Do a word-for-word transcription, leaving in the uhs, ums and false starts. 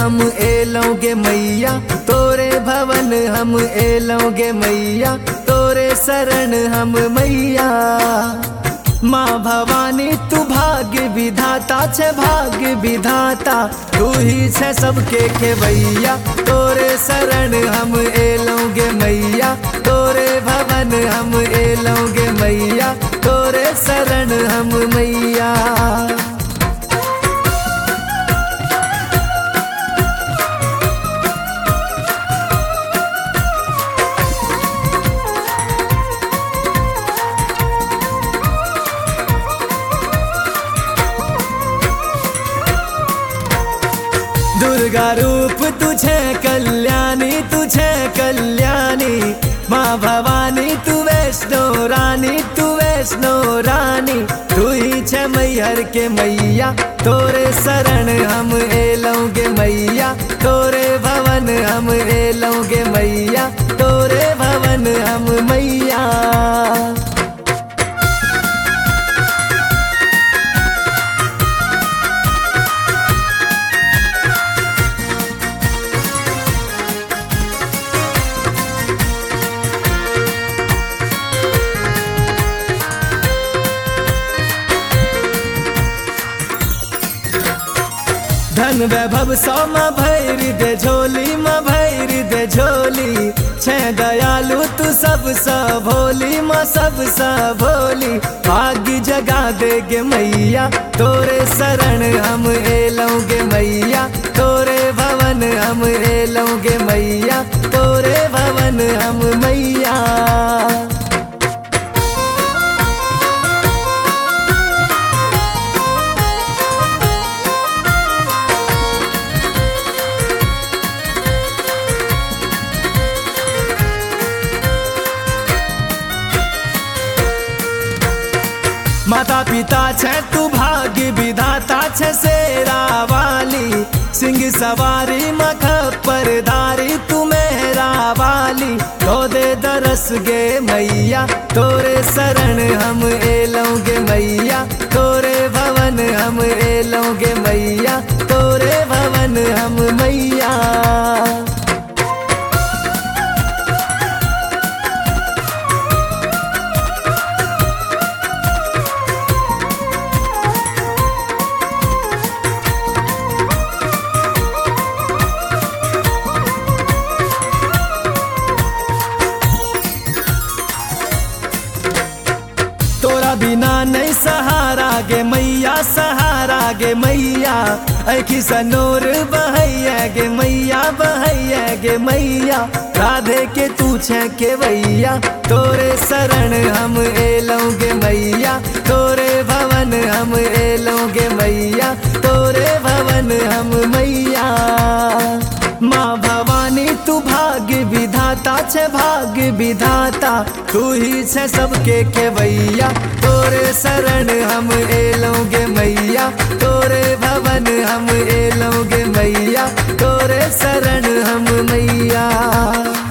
हम एलोगे मैया, तोरे भवन हम एलोगे मैया, तोरे शरण हम मैया। माँ भवानी तू भाग्य विधाता छे भाग्य विधाता, तू ही छे सबके खेवैया, तोरे शरण हम एलोगे मैया, तोरे भवन हम एलोगे मैया, तोरे शरण हम मैया। दुर्गा रूप तुझे कल्याणी तुझे कल्याणी, माँ भवानी तू वैष्णो रानी तू वैष्णो रानी, तू ही छे मैहर के मैया, तोरे शरण हम एलोगे मैया, तोरे भवन हम एलोगे मैया, तोरे भवन हम मैया। धन वैभव सौ माँ भैरी दे झोली माँ भैरी दे झोली, छे दयालु तू सब सा भोली माँ सब सा भोली, भाग्य जगा देगे मैया, तोरे शरण हम एलोगे मैया, तोरे भवन हम एलोगे मैया, तोरे भवन हम मैया। माता पिता छे तू भाग्य विधाता छे शेरा वाली, सिंह सवारी मखपर धारी तू मेहरा वाली, तो दे दरस गे मैया, तोरे शरण हम एलोगे मैया, तोरे भवन हम एलोगे मैया, तोरे भवन हम मैया। तोरा बिना नहीं सहारा गे मैया सहारा गे मैया, ऐखी सनोर बहैया गे मैया बहैया गे मैया, राधे के तू छे केवैया, तोरे शरण हम एलोगे मैया, तोरे भवन हम एलोगे मैया, तोरे भवन हम मैया। माँ भवानी तू भाग्य विधाता छे भाग्य विधाता, तू ही छे सबके खेवैया, तोरे शरण हम एलोगे मैया, तोरे भवन हम एलोगे मैया, तोरे शरण हम मैया।